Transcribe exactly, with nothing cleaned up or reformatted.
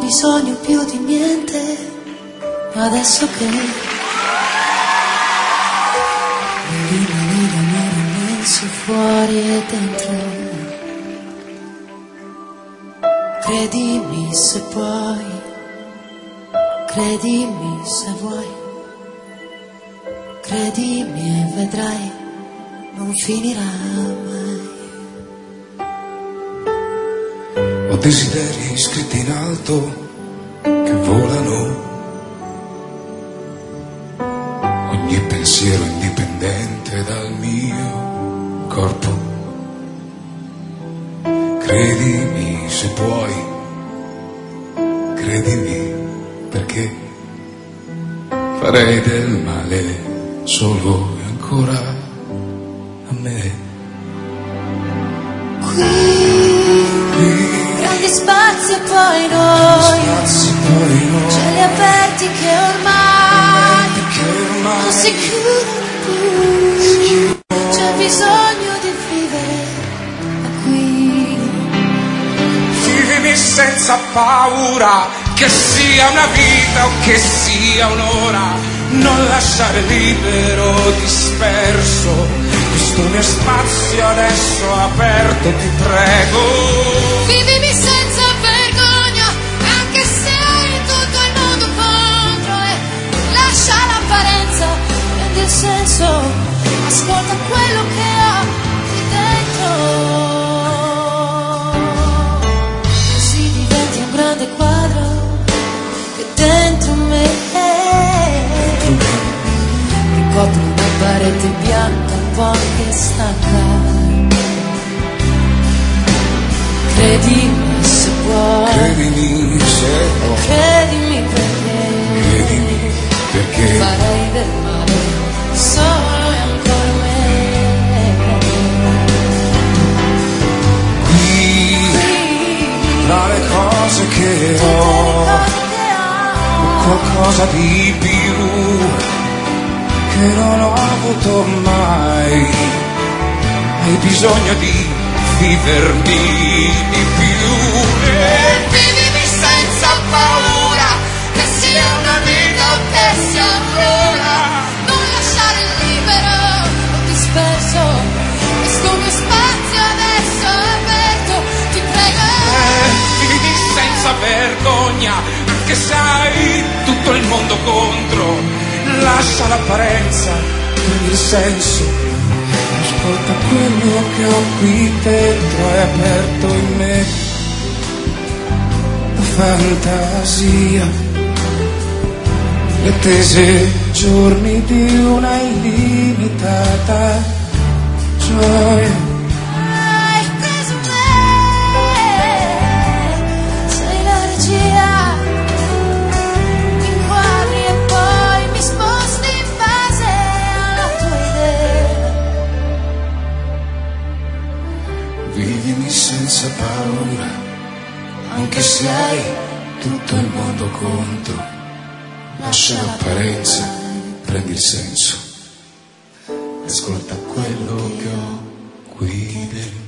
bisogno più di niente, adesso che l'amore immenso fuori e dentro. Credimi se puoi, credimi se vuoi, credimi e vedrai, non finirà mai. Ho desideri scritti in alto che volano, ogni pensiero indipendente dal mio corpo. Credimi se puoi, credimi perché farei del male solo e ancora a me. Qui grandi spazi e poi noi, Spazi, poi noi, cieli aperti che ormai, che ormai non si chiudono più. C'è bisogno di vivere qui. Vivimi senza paura, che sia una vita o che sia un'ora, non lasciare libero, disperso questo mio spazio adesso aperto, ti prego. Vivimi senza vergogna, anche se hai tutto il mondo contro, e lascia l'apparenza, prendi il senso, ascolta quello che ho qui dentro. Così diventi un grande quadro che dentro me ricopre una parete bianca un po' che stanca. Credimi se puoi, Credimi se puoi, credimi perché, credimi perché farei del male solo e ancora me. qui, tra le cose che ho, qualcosa di più che non ho avuto mai. Hai bisogno di vivermi di più e vivimi senza paura, che sia una vita o che sia un'ora, Non lasciare libero o disperso questo mio spazio adesso aperto, ti prego. eh, vivimi senza vergogna, anche se hai tutto il mondo contro, lascia l'apparenza, prendi il senso, ascolta quello che ho qui dentro, è aperto in me la fantasia, le attese giorni di una illimitata gioia. Hai preso me, sei la regia, mi inquadri e poi mi sposti in base alla tua idea. Vivimi senza paura, anche se hai tutto il mondo contro, lascia l'apparenza, prendi il senso, ascolta quello che ho qui dentro.